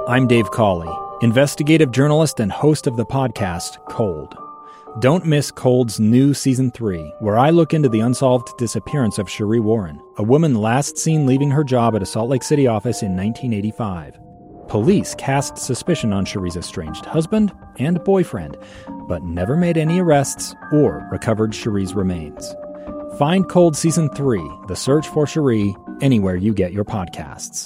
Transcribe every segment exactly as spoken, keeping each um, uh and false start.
I'm Dave Cawley, investigative journalist and host of the podcast Cold. Don't miss Cold's new Season three, where I look into the unsolved disappearance of Cherie Warren, a woman last seen leaving her job at a Salt Lake City office in nineteen eighty-five. Police cast suspicion on Cherie's estranged husband and boyfriend, but never made any arrests or recovered Cherie's remains. Find Cold Season three, The Search for Cherie, anywhere you get your podcasts.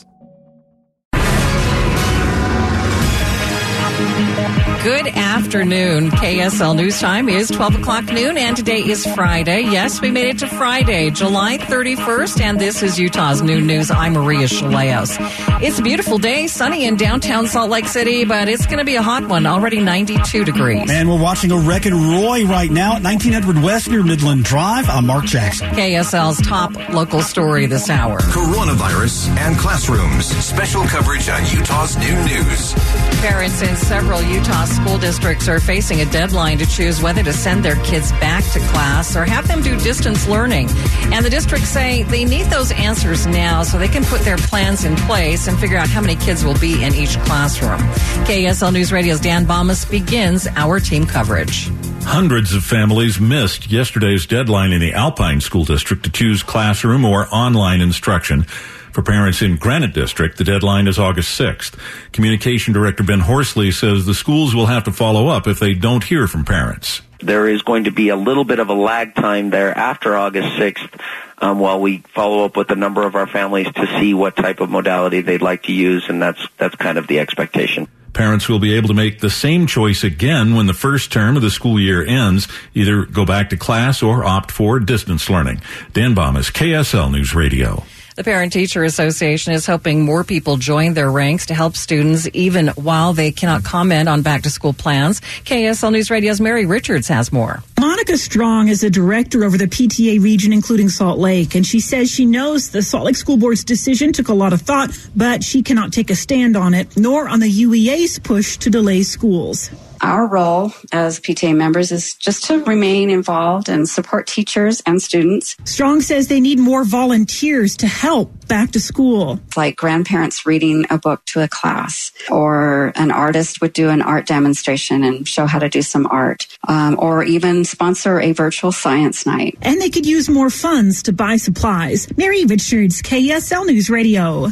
Good afternoon. K S L News Time is twelve o'clock noon, and today is Friday. Yes, we made it to Friday, July thirty-first, and this is Utah's Noon News. I'm Maria Chaleos. It's a beautiful day, sunny in downtown Salt Lake City, but it's going to be a hot one, already ninety-two degrees. And we're watching a wreck in Roy right now at nineteen Edward West near Midland Drive. I'm Mark Jackson. K S L's top local story this hour. Coronavirus and classrooms. Special coverage on Utah's Noon News. Parents in several Utah school districts are facing a deadline to choose whether to send their kids back to class or have them do distance learning. And the districts say they need those answers now so they can put their plans in place and figure out how many kids will be in each classroom. K S L News Radio's Dan Bomas begins our team coverage. Hundreds of families missed yesterday's deadline in the Alpine School District to choose classroom or online instruction. For parents in Granite District, the deadline is August sixth. Communication Director Ben Horsley says the schools will have to follow up if they don't hear from parents. There is going to be a little bit of a lag time there after August sixth um, while we follow up with a number of our families to see what type of modality they'd like to use, and that's that's kind of the expectation. Parents will be able to make the same choice again when the first term of the school year ends, either go back to class or opt for distance learning. Dan Bomas, K S L News Radio. The Parent-Teacher Association is hoping more people join their ranks to help students even while they cannot comment on back-to-school plans. K S L News Radio's Mary Richards has more. Monica Strong is a director over the P T A region, including Salt Lake, and she says she knows the Salt Lake School Board's decision took a lot of thought, but she cannot take a stand on it, nor on the U E A's push to delay schools. Our role as P T A members is just to remain involved and support teachers and students. Strong says they need more volunteers to help back to school. It's like grandparents reading a book to a class, or an artist would do an art demonstration and show how to do some art, um, or even sponsor a virtual science night. And they could use more funds to buy supplies. Mary Richards, K S L News Radio.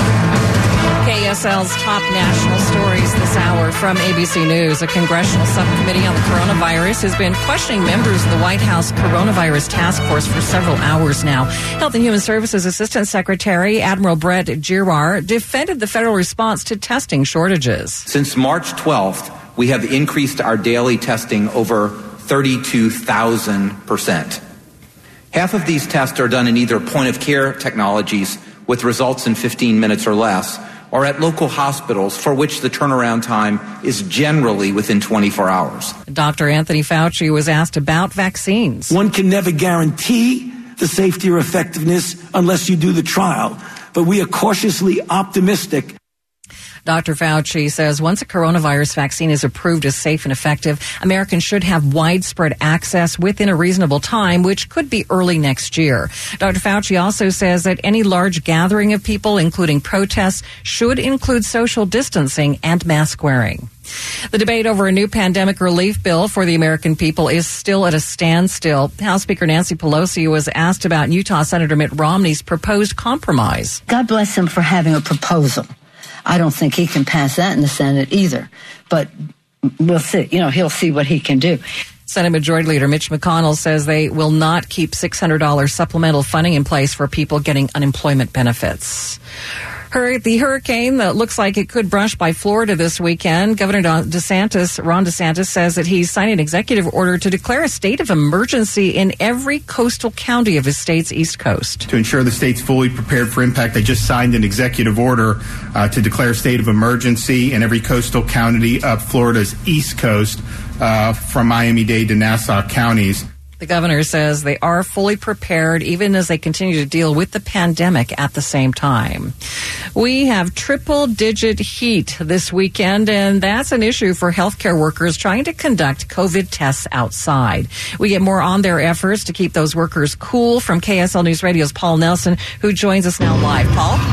K S L's top national stories this hour from A B C News. A congressional subcommittee on the coronavirus has been questioning members of the White House Coronavirus Task Force for several hours now. Health and Human Services Assistant Secretary Admiral Brett Giroir defended the federal response to testing shortages. Since March twelfth, we have increased our daily testing over thirty-two thousand percent. Half of these tests are done in either point-of-care technologies with results in fifteen minutes or less, or at local hospitals for which the turnaround time is generally within twenty-four hours. Doctor Anthony Fauci was asked about vaccines. One can never guarantee the safety or effectiveness unless you do the trial, but we are cautiously optimistic. Doctor Fauci says once a coronavirus vaccine is approved as safe and effective, Americans should have widespread access within a reasonable time, which could be early next year. Doctor Fauci also says that any large gathering of people, including protests, should include social distancing and mask wearing. The debate over a new pandemic relief bill for the American people is still at a standstill. House Speaker Nancy Pelosi was asked about Utah Senator Mitt Romney's proposed compromise. God bless him for having a proposal. I don't think he can pass that in the Senate either, but we'll see. You know, he'll see what he can do. Senate Majority Leader Mitch McConnell says they will not keep six hundred dollars supplemental funding in place for people getting unemployment benefits. Her, the hurricane that looks like it could brush by Florida this weekend. Governor DeSantis, Ron DeSantis, says that he's signed an executive order to declare a state of emergency in every coastal county of his state's east coast. To ensure the state's fully prepared for impact, they just signed an executive order uh, to declare a state of emergency in every coastal county of Florida's east coast, uh, from Miami-Dade to Nassau counties. The governor says they are fully prepared even as they continue to deal with the pandemic at the same time. We have triple-digit heat this weekend, and that's an issue for healthcare workers trying to conduct COVID tests outside. We get more on their efforts to keep those workers cool from K S L News Radio's Paul Nelson, who joins us now live. Paul?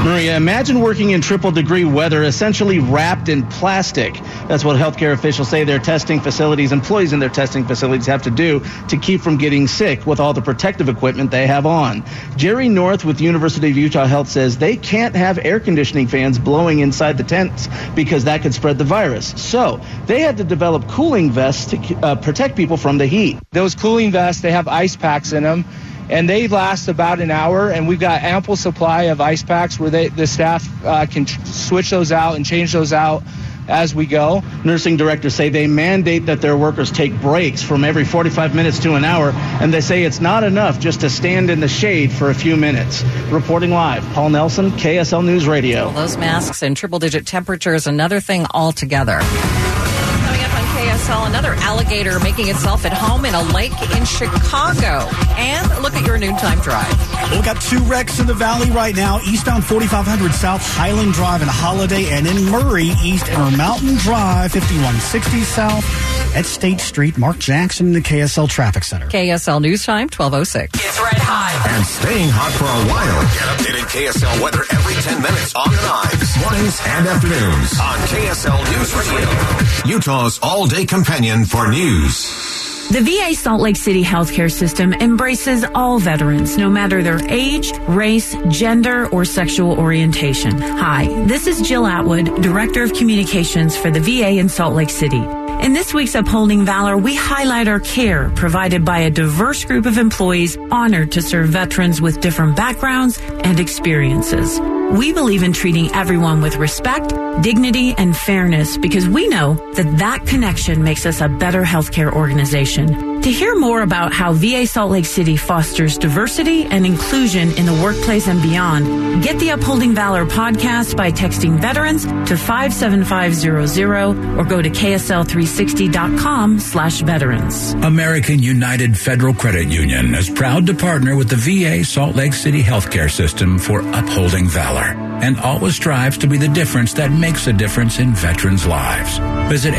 Maria, imagine working in triple degree weather, essentially wrapped in plastic. That's what healthcare officials say their testing facilities, employees in their testing facilities have to do to keep from getting sick with all the protective equipment they have on. Jerry North with the University of Utah Health says they can't have air conditioning fans blowing inside the tents because that could spread the virus. So they had to develop cooling vests to uh, protect people from the heat. Those cooling vests, they have ice packs in them, and they last about an hour, and we've got ample supply of ice packs where they, the staff uh, can tr- switch those out and change those out as we go. Nursing directors say they mandate that their workers take breaks from every forty-five minutes to an hour, and they say it's not enough just to stand in the shade for a few minutes. Reporting live, Paul Nelson, K S L News Radio. Well, those masks and triple-digit temperatures, another thing altogether. Coming up on K S L, another alligator making itself at home in a lake in Chicago. And look at your noontime drive. Well, we got two wrecks in the valley right now. Eastbound forty-five hundred South Highland Drive and Holiday, and in Murray, East Intermountain Drive, fifty-one sixty South at State Street. Mark Jackson in the K S L Traffic Center. K S L News Time, twelve oh six. It's red hot and staying hot for a while. Get updated K S L weather every ten minutes on the nights, mornings, and afternoons on K S L News Radio, Utah's all-day companion for news. The V A Salt Lake City healthcare system embraces all veterans, no matter their age, race, gender, or sexual orientation. Hi, this is Jill Atwood, Director of Communications for the V A in Salt Lake City. In this week's Upholding Valor, we highlight our care provided by a diverse group of employees honored to serve veterans with different backgrounds and experiences. We believe in treating everyone with respect, dignity, and fairness because we know that that connection makes us a better healthcare organization. To hear more about how V A Salt Lake City fosters diversity and inclusion in the workplace and beyond, get the Upholding Valor podcast by texting veterans to five seven five zero zero or go to K S L three sixty dot com slash veterans. American United Federal Credit Union is proud to partner with the V A Salt Lake City healthcare system for Upholding Valor and always strives to be the difference that makes a difference in veterans' lives. Visit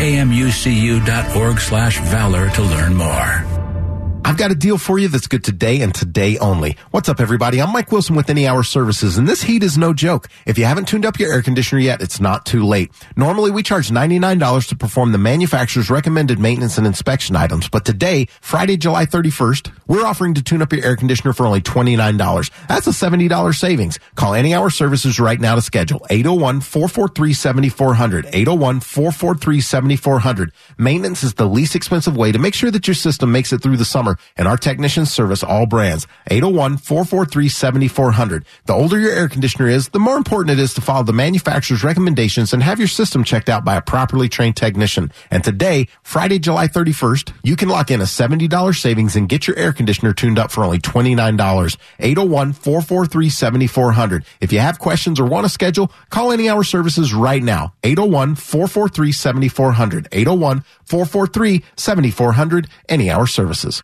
amucu.org slash valor to learn more. I've got a deal for you that's good today and today only. What's up, everybody? I'm Mike Wilson with Any Hour Services, and this heat is no joke. If you haven't tuned up your air conditioner yet, it's not too late. Normally, we charge ninety-nine dollars to perform the manufacturer's recommended maintenance and inspection items, but today, Friday, July thirty-first, we're offering to tune up your air conditioner for only twenty-nine dollars. That's a seventy dollars savings. Call Any Hour Services right now to schedule. eight oh one, four four three, seven four zero zero. eight oh one, four four three, seven four zero zero. Maintenance is the least expensive way to make sure that your system makes it through the summer, and our technicians service all brands. eight oh one, four four three, seven four zero zero. The older your air conditioner is, the more important it is to follow the manufacturer's recommendations and have your system checked out by a properly trained technician. And today, Friday, July thirty-first, you can lock in a seventy dollars savings and get your air conditioner tuned up for only twenty-nine dollars. eight oh one, four four three, seven four zero zero. If you have questions or want to schedule, call Any Hour Services right now. eight oh one, four four three, seven four zero zero. eight oh one, four four three, seven four zero zero. Any Hour Services.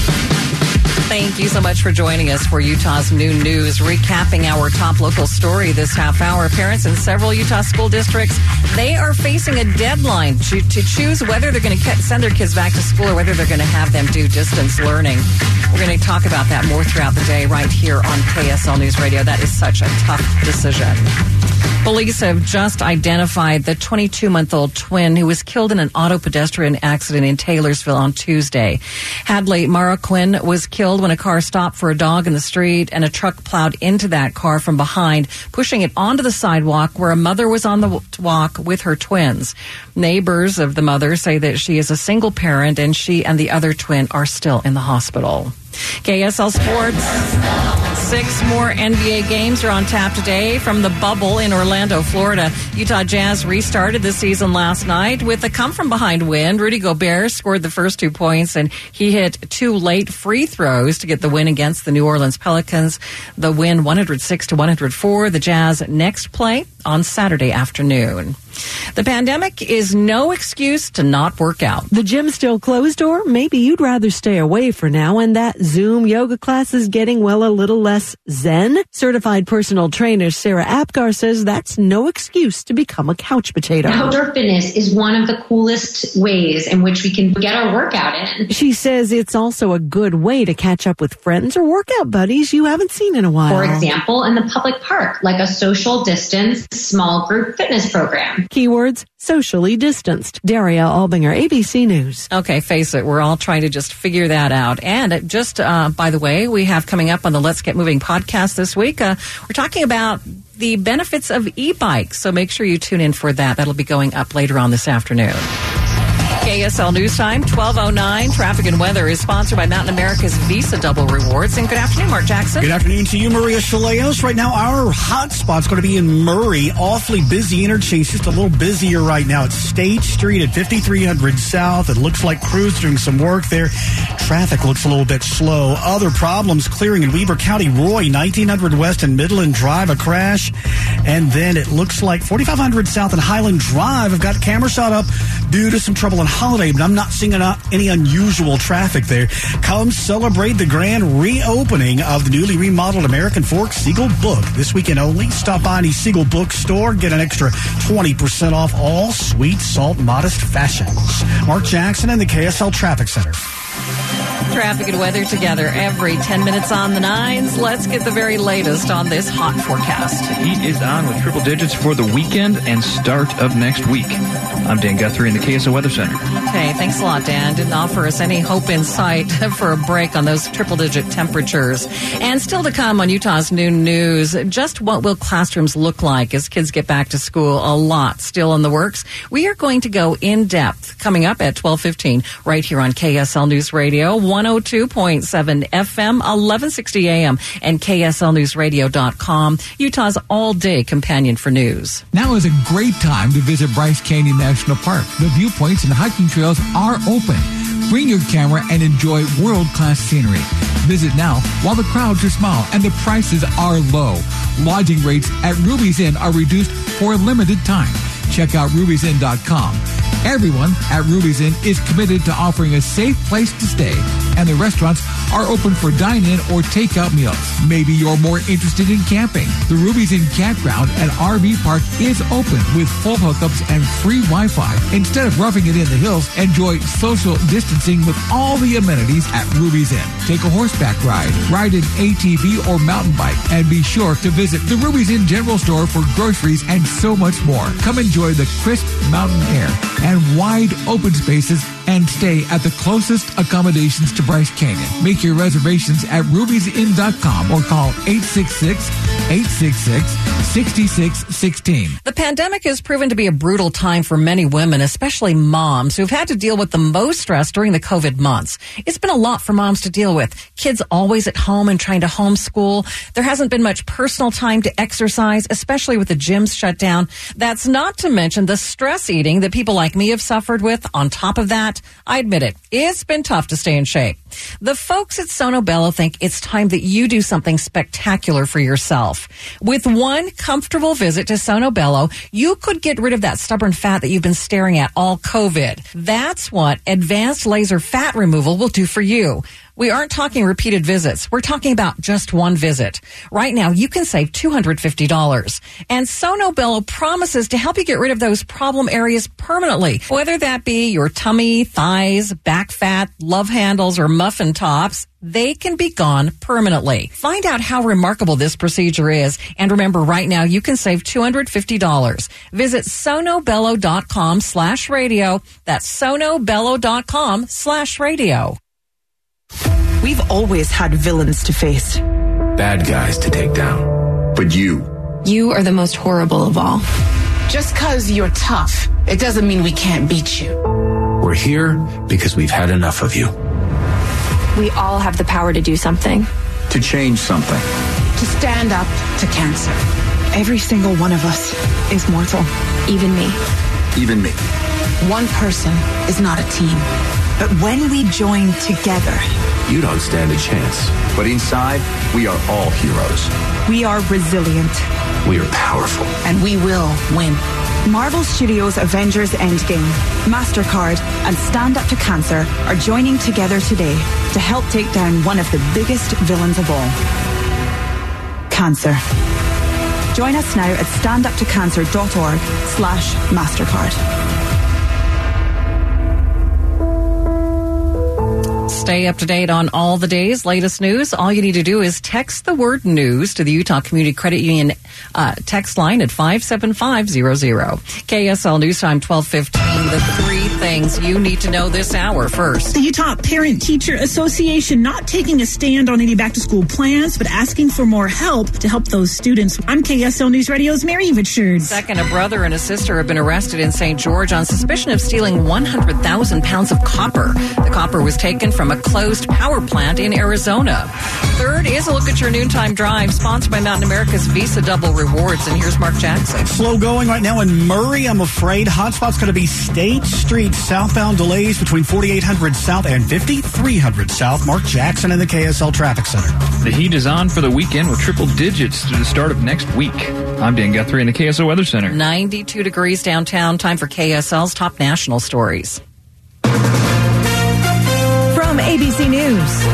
Thank you so much for joining us for Utah's Noon News. Recapping our top local story this half hour. Parents in several Utah school districts, they are facing a deadline to, to choose whether they're going to send their kids back to school or whether they're going to have them do distance learning. We're going to talk about that more throughout the day right here on K S L News Radio. That is such a tough decision. Police have just identified the twenty-two-month-old twin who was killed in an auto pedestrian accident in Taylorsville on Tuesday. Hadley Mara Quinn was killed when a car stopped for a dog in the street and a truck plowed into that car from behind, pushing it onto the sidewalk where a mother was on the walk with her twins. Neighbors of the mother say that she is a single parent and she and the other twin are still in the hospital. K S L Sports. Six more N B A games are on tap today from the bubble in Orlando, Florida. Utah Jazz restarted the season last night with a come-from-behind win. Rudy Gobert scored the first two points, and he hit two late free throws to get the win against the New Orleans Pelicans. The win one oh six to one oh four. The Jazz next play on Saturday afternoon. The pandemic is no excuse to not work out. The gym's still closed, or maybe you'd rather stay away for now, and that Zoom yoga class is getting, well, a little less zen. Certified personal trainer Sarah Apgar says that's no excuse to become a couch potato. Outdoor fitness is one of the coolest ways in which we can get our workout in. She says it's also a good way to catch up with friends or workout buddies you haven't seen in a while. For example, in the public park, like a social distance small group fitness program. Keywords: socially distanced. Daria Albinger, A B C News. Okay, face it, we're all trying to just figure that out. And just, uh, by the way, we have coming up on the Let's Get Moving podcast this week, uh, we're talking about the benefits of e-bikes. So make sure you tune in for that. That'll be going up later on this afternoon. K S L News Time, twelve oh nine. Traffic and weather is sponsored by Mountain America's Visa Double Rewards. And good afternoon, Mark Jackson. Good afternoon to you, Maria Chaleos. Right now, our hot spot's going to be in Murray. Awfully busy interchange, just a little busier right now at State Street at fifty-three hundred South. It looks like crews doing some work there. Traffic looks a little bit slow. Other problems clearing in Weber County. Roy, nineteen hundred West and Midland Drive, a crash. And then it looks like forty-five hundred South and Highland Drive have got camera shot up due to some trouble in Holiday, but I'm not seeing any unusual traffic there. Come celebrate the grand reopening of the newly remodeled American Fork Siegel Book. This weekend only. Stop by any Siegel Bookstore. Get an extra twenty percent off all sweet, salt, modest fashions. Mark Jackson and the K S L Traffic Center. Traffic and weather together every ten minutes on the nines. Let's get the very latest on this hot forecast. Heat is on with triple digits for the weekend and start of next week. I'm Dan Guthrie in the K S L Weather Center. Okay, thanks a lot, Dan. Didn't offer us any hope in sight for a break on those triple-digit temperatures. And still to come on Utah's Noon News, just what will classrooms look like as kids get back to school? A lot still in the works. We are going to go in-depth coming up at twelve fifteen right here on K S L News Radio, one oh two point seven F M, eleven sixty A M, and K S L news radio dot com, Utah's all-day companion for news. Now is a great time to visit Bryce Canyon National Park. The viewpoints and hiking trails are open. Bring your camera and enjoy world-class scenery. Visit now while the crowds are small and the prices are low. Lodging rates at Ruby's Inn are reduced for a limited time. Check out ruby's inn dot com. Everyone at Ruby's Inn is committed to offering a safe place to stay, and the restaurants are open for dine-in or take-out meals. Maybe you're more interested in camping. The Ruby's Inn Campground and R V Park is open with full hookups and free Wi-Fi. Instead of roughing it in the hills, enjoy social distancing with all the amenities at Ruby's Inn. Take a horseback ride, ride an A T V or mountain bike, and be sure to visit the Ruby's Inn General Store for groceries and so much more. Come enjoy the crisp mountain air and wide open spaces and stay at the closest accommodations to Bryce Canyon. Make your reservations at ruby's inn dot com or call eight six six, eight six six, six six one six. The pandemic has proven to be a brutal time for many women, especially moms who've had to deal with the most stress during the COVID months. It's been a lot for moms to deal with. Kids always at home and trying to homeschool. There hasn't been much personal time to exercise, especially with the gyms shut down. That's not to mention the stress eating that people like me have suffered with. On top of that, I admit it, it's been tough to stay in shape. The folks at Sono Bello think it's time that you do something spectacular for yourself. With one comfortable visit to Sono Bello, you could get rid of that stubborn fat that you've been staring at all COVID. That's what advanced laser fat removal will do for you. We aren't talking repeated visits. We're talking about just one visit. Right now, you can save two hundred fifty dollars. And Sono Bello promises to help you get rid of those problem areas permanently, whether that be your tummy, thighs, back fat, love handles, or muffin tops. They can be gone permanently. Find out how remarkable this procedure is. And remember, right now, you can save two hundred fifty dollars. Visit sonobello dot com slash radio. That's sonobello dot com slash radio. We've always had villains to face. Bad guys to take down. But you. You are the most horrible of all. Just because you're tough, it doesn't mean we can't beat you. We're here because we've had enough of you. We all have the power to do something. To change something. To stand up to cancer. Every single one of us is mortal. Even me. Even me. One person is not a team. But when we join together, you don't stand a chance. But inside, we are all heroes. We are resilient. We are powerful. And we will win. Marvel Studios' Avengers Endgame, MasterCard, and Stand Up to Cancer are joining together today to help take down one of the biggest villains of all, cancer. Join us now at standuptocancer.org slash MasterCard. Stay up to date on all the day's latest news. All you need to do is text the word news to the Utah Community Credit Union uh, text line at five seven five zero zero. K S L News Time twelve fifteen. The three things you need to know this hour first. The Utah Parent Teacher Association not taking a stand on any back-to-school plans, but asking for more help to help those students. I'm K S L News Radio's Mary Richards. Second, a brother and a sister have been arrested in Saint George on suspicion of stealing one hundred thousand pounds of copper. The copper was taken from a closed power plant in Arizona. Third is a look at your noontime drive, sponsored by Mountain America's Visa Double Rewards. And here's Mark Jackson. Slow going right now in Murray, I'm afraid. Hotspot's going to be State Street southbound delays between forty-eight hundred South and fifty-three hundred South. Mark Jackson in the K S L Traffic Center. The heat is on for the weekend with triple digits through the start of next week. I'm Dan Guthrie in the K S L Weather Center. ninety-two degrees downtown. Time for K S L's top national stories. From A B C News,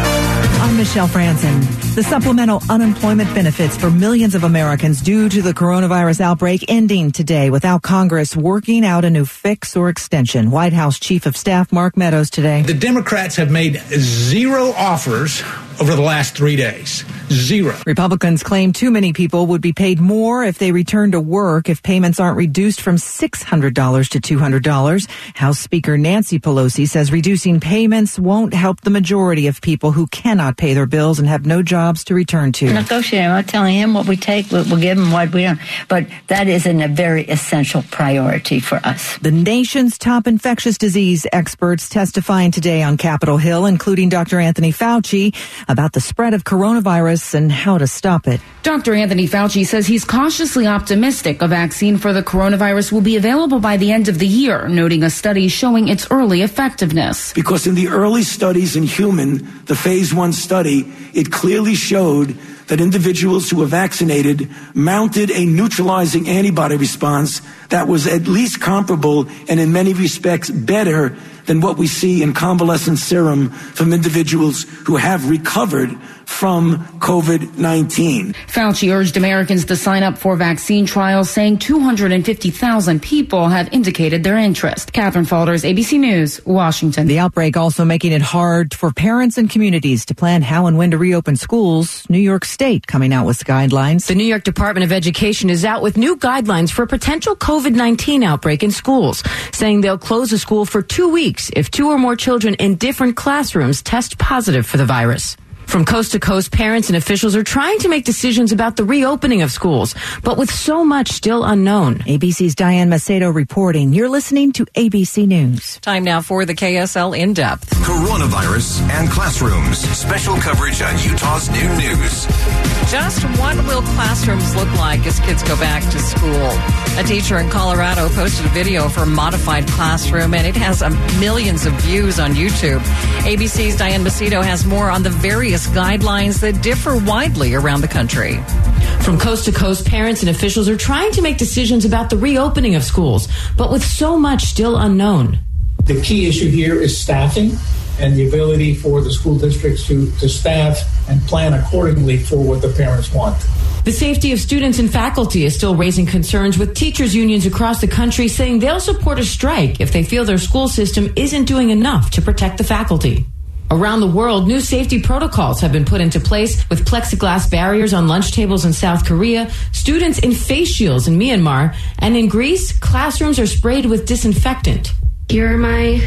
I'm Michelle Franson. The supplemental unemployment benefits for millions of Americans due to the coronavirus outbreak ending today without Congress working out a new fix or extension. White House Chief of Staff Mark Meadows today. The Democrats have made zero offers over the last three days. Zero. Republicans claim too many people would be paid more if they return to work if payments aren't reduced from six hundred dollars to two hundred dollars. House Speaker Nancy Pelosi says reducing payments won't help the majority of people who cannot pay their bills and have no jobs to return to. Negotiating, I'm telling him what we take, we'll give him what we don't. But that isn't a very essential priority for us. The nation's top infectious disease experts testifying today on Capitol Hill, including Doctor Anthony Fauci, about the spread of coronavirus and how to stop it. Doctor Anthony Fauci says he's cautiously optimistic a vaccine for the coronavirus will be available by the end of the year, noting a study showing its early effectiveness. Because in the early studies in human, the phase one study, it clearly showed that individuals who were vaccinated mounted a neutralizing antibody response that was at least comparable and in many respects better than what we see in convalescent serum from individuals who have recovered from COVID nineteen. Fauci urged Americans to sign up for vaccine trials, saying two hundred fifty thousand people have indicated their interest. Catherine Falders, A B C News, Washington. The outbreak also making it hard for parents and communities to plan how and when to reopen schools. New York State coming out with guidelines. The New York Department of Education is out with new guidelines for a potential COVID nineteen outbreak in schools, saying they'll close a school for two weeks if two or more children in different classrooms test positive for the virus. From coast to coast, parents and officials are trying to make decisions about the reopening of schools, but with so much still unknown. A B C's Diane Macedo reporting. You're listening to A B C News. Time now for the K S L In-Depth. Coronavirus and classrooms. Special coverage on Utah's Noon News. Just what will classrooms look like as kids go back to school? A teacher in Colorado posted a video of her modified classroom, and it has um, millions of views on YouTube. A B C's Diane Macedo has more on the various guidelines that differ widely around the country. From coast to coast, parents and officials are trying to make decisions about the reopening of schools, but with so much still unknown. The key issue here is staffing and the ability for the school districts to, to staff and plan accordingly for what the parents want. The safety of students and faculty is still raising concerns, with teachers' unions across the country saying they'll support a strike if they feel their school system isn't doing enough to protect the faculty. Around the world, new safety protocols have been put into place, with plexiglass barriers on lunch tables in South Korea, students in face shields in Myanmar, and in Greece, classrooms are sprayed with disinfectant. Here are my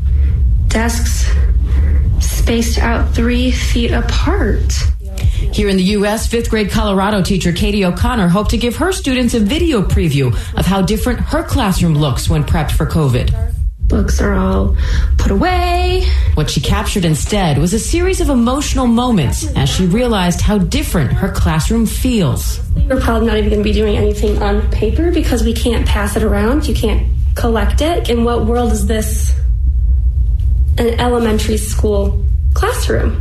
desks spaced out three feet apart. Here in the U S, fifth grade Colorado teacher Katie O'Connor hoped to give her students a video preview of how different her classroom looks when prepped for COVID. Books are all put away. What she captured instead was a series of emotional moments as she realized how different her classroom feels. We're probably not even going to be doing anything on paper because we can't pass it around. You can't collect it. In what world is this? An elementary school classroom.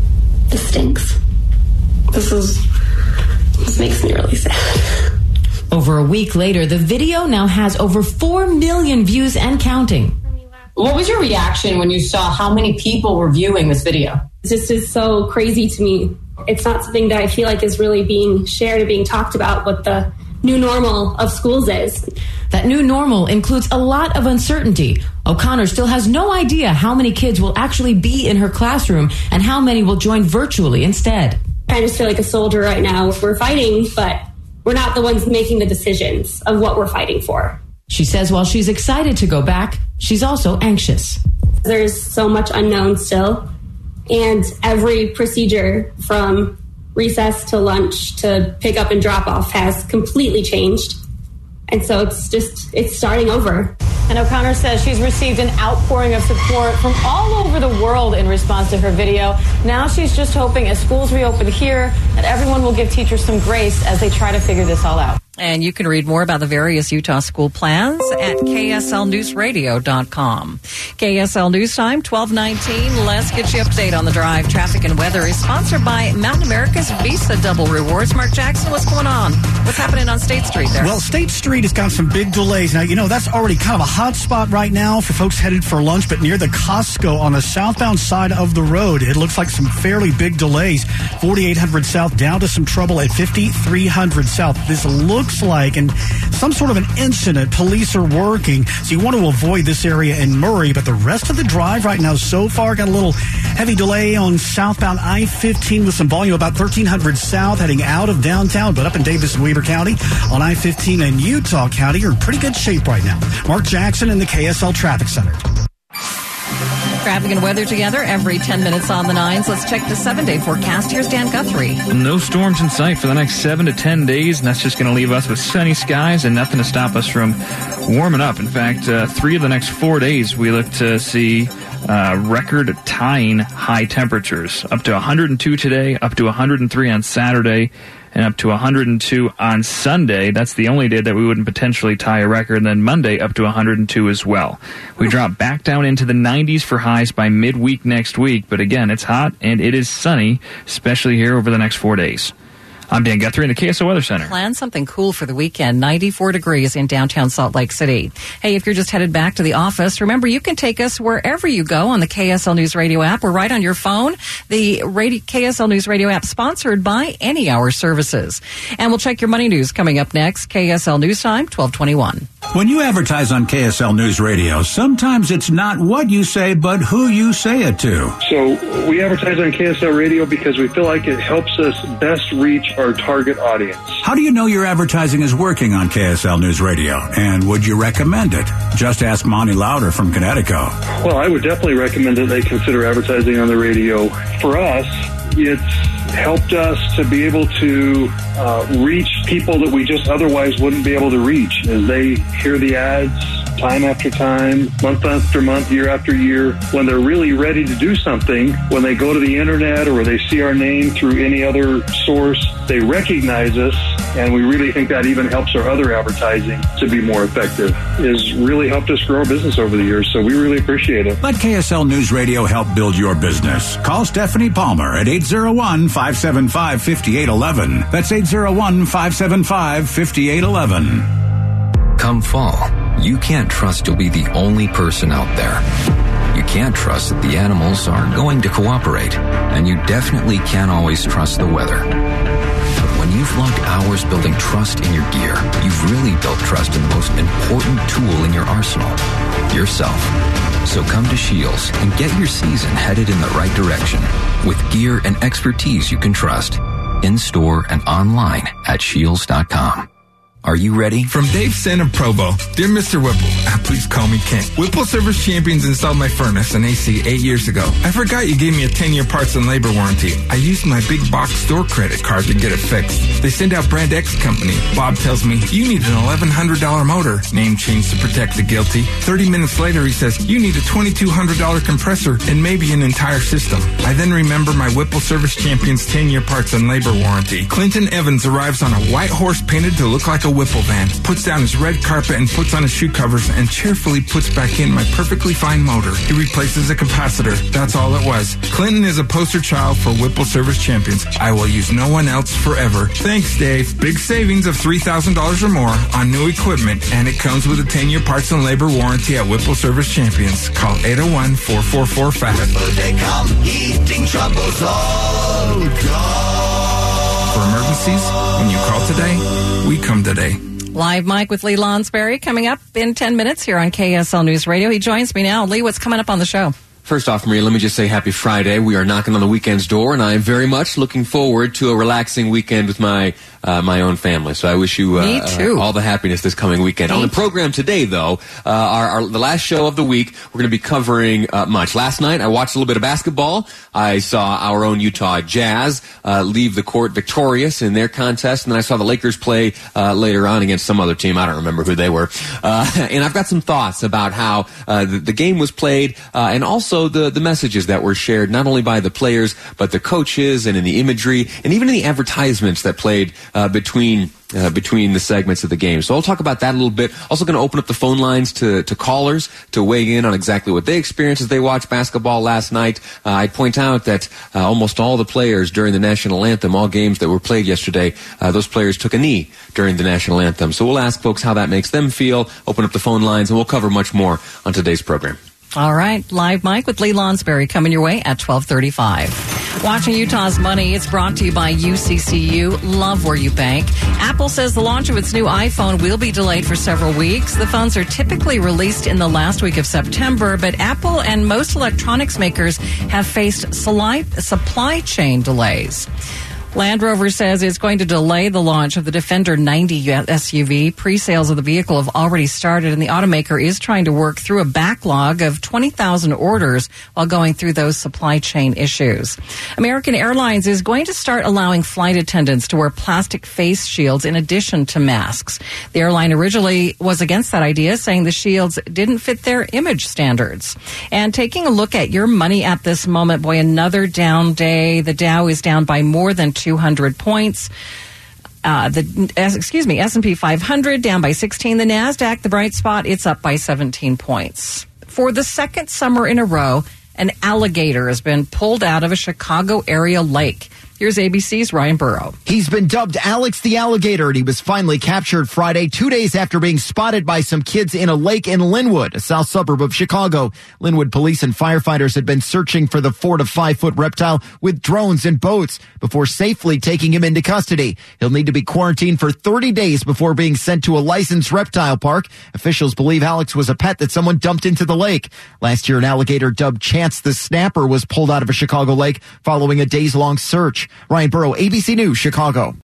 This stinks. This is, this makes me really sad. Over a week later, the video now has over four million views and counting. What was your reaction when you saw how many people were viewing this video? It just is so crazy to me. It's not something that I feel like is really being shared or being talked about what the new normal of schools is. That new normal includes a lot of uncertainty. O'Connor still has no idea how many kids will actually be in her classroom and how many will join virtually instead. I just feel like a soldier right now. We're fighting, but we're not the ones making the decisions of what we're fighting for. She says while she's excited to go back, she's also anxious. There's so much unknown still, and every procedure from recess to lunch to pick up and drop off has completely changed. And so it's just, it's starting over. And O'Connor says she's received an outpouring of support from all over the world in response to her video. Now she's just hoping as schools reopen here that everyone will give teachers some grace as they try to figure this all out. And you can read more about the various Utah school plans at K S L news radio dot com. K S L News Time, twelve nineteen. Let's get you update on the drive. Traffic and weather is sponsored by Mountain America's Visa Double Rewards. Mark Jackson, what's going on? What's happening on State Street there? Well, State Street has got some big delays. Now, you know, that's already kind of a hot spot right now for folks headed for lunch, but near the Costco on the southbound side of the road, it looks like some fairly big delays. forty-eight hundred south down to some trouble at fifty-three hundred south. This looks like and some sort of an incident. Police are working, so you want to avoid this area in Murray, but the rest of the drive right now so far got a little heavy delay on southbound I fifteen with some volume about thirteen hundred south heading out of downtown, but up in Davis and Weber County on I fifteen and Utah County are in pretty good shape right now. Mark Jackson in the K S L Traffic Center. Traffic and weather together every ten minutes on the nines. Let's check the seven-day forecast. Here's Dan Guthrie. No storms in sight for the next seven to ten days, and that's just going to leave us with sunny skies and nothing to stop us from warming up. In fact, uh, three of the next four days, we look to see uh, record-tying high temperatures. Up to one hundred two today, up to one hundred three on Saturday, and up to one hundred two on Sunday. That's the only day that we wouldn't potentially tie a record. And then Monday up to one hundred two as well. We drop back down into the nineties for highs by midweek next week. But again, it's hot and it is sunny, especially here over the next four days. I'm Dan Guthrie in the K S L Weather Center. Plan something cool for the weekend. ninety-four degrees in downtown Salt Lake City. Hey, if you're just headed back to the office, remember you can take us wherever you go on the K S L News Radio app. We're right on your phone. The radio, K S L News Radio app sponsored by Any Hour Services. And we'll check your money news coming up next. K S L News Time, twelve twenty-one. When you advertise on K S L News Radio, sometimes it's not what you say, but who you say it to. So we advertise on K S L Radio because we feel like it helps us best reach our target audience. How do you know your advertising is working on K S L News Radio? And would you recommend it? Just ask Monty Lauder from Connecticut. Well, I would definitely recommend that they consider advertising on the radio. For us, it's helped us to be able to uh, reach people that we just otherwise wouldn't be able to reach as they hear the ads time after time, month after month, year after year. When they're really ready to do something, when they go to the internet or they see our name through any other source, they recognize us, and we really think that even helps our other advertising to be more effective. It's really helped us grow our business over the years, so we really appreciate it. Let K S L News Radio help build your business. Call Stephanie Palmer at eight oh one, five seven five, five eight one one. That's eight oh one, five seven five, five eight one one. Come fall, you can't trust you'll be the only person out there. You can't trust that the animals are going to cooperate, and you definitely can't always trust the weather. But when you've logged hours building trust in your gear, you've really built trust in the most important tool in your arsenal, yourself. So come to Shields and get your season headed in the right direction with gear and expertise you can trust, in store and online at shields dot com. Are you ready? From Dave Sen of Provo, dear Mister Whipple, please call me Ken. Whipple Service Champions installed my furnace and A C eight years ago. I forgot you gave me a ten-year parts and labor warranty. I used my big box store credit card to get it fixed. They send out Brand X Company. Bob tells me, you need an eleven hundred dollars motor. Name change to protect the guilty. thirty minutes later, he says, you need a twenty-two hundred dollars compressor and maybe an entire system. I then remember my Whipple Service Champions ten-year parts and labor warranty. Clinton Evans arrives on a white horse painted to look like a Whipple van, puts down his red carpet and puts on his shoe covers and cheerfully puts back in my perfectly fine motor. He replaces a capacitor. That's all it was. Clinton is a poster child for Whipple Service Champions. I will use no one else forever. Thanks, Dave. Big savings of three thousand dollars or more on new equipment, and it comes with a ten-year parts and labor warranty at Whipple Service Champions. Call eight oh one, four four four, F A T. They come, heating troubles all gone. For emergencies, when you call today, we come today. Live Mike with Lee Lonsberry coming up in ten minutes here on K S L News Radio. He joins me now. Lee, what's coming up on the show? First off, Maria, let me just say happy Friday. We are knocking on the weekend's door, and I am very much looking forward to a relaxing weekend with my uh, my own family. So I wish you uh, Me too. uh, all the happiness this coming weekend. Me on the too. program today, though, uh, our, our the last show of the week, we're going to be covering uh, much. Last night, I watched a little bit of basketball. I saw our own Utah Jazz uh, leave the court victorious in their contest, and then I saw the Lakers play uh, later on against some other team. I don't remember who they were. Uh, and I've got some thoughts about how uh, the, the game was played, uh, and also the the message that were shared not only by the players but the coaches and in the imagery and even in the advertisements that played uh, between uh, between the segments of the game. So I'll talk about that a little bit. Also going to open up the phone lines to, to callers to weigh in on exactly what they experienced as they watched basketball last night. Uh, I'd point out that uh, almost all the players during the national anthem, all games that were played yesterday, uh, those players took a knee during the national anthem. So we'll ask folks how that makes them feel, open up the phone lines, and we'll cover much more on today's program. All right, Live Mike with Lee Lonsberry coming your way at twelve thirty-five. Watching Utah's Money, it's brought to you by U C C U. Love where you bank. Apple says the launch of its new iPhone will be delayed for several weeks. The phones are typically released in the last week of September, but Apple and most electronics makers have faced supply chain delays. Land Rover says it's going to delay the launch of the Defender ninety S U V. Pre-sales of the vehicle have already started, and the automaker is trying to work through a backlog of twenty thousand orders while going through those supply chain issues. American Airlines is going to start allowing flight attendants to wear plastic face shields in addition to masks. The airline originally was against that idea, saying the shields didn't fit their image standards. And taking a look at your money at this moment, boy, another down day. The Dow is down by more than two hundred points. Uh, the excuse me, S and P five hundred down by sixteen. The NASDAQ, the bright spot, it's up by seventeen points. For the second summer in a row, an alligator has been pulled out of a Chicago area lake. Here's A B C's Ryan Burrow. He's been dubbed Alex the Alligator, and he was finally captured Friday, two days after being spotted by some kids in a lake in Linwood, a south suburb of Chicago. Linwood police and firefighters had been searching for the four to five foot reptile with drones and boats before safely taking him into custody. He'll need to be quarantined for thirty days before being sent to a licensed reptile park. Officials believe Alex was a pet that someone dumped into the lake. Last year, an alligator dubbed Chance the Snapper was pulled out of a Chicago lake following a days-long search. Ryan Burrow, A B C News, Chicago.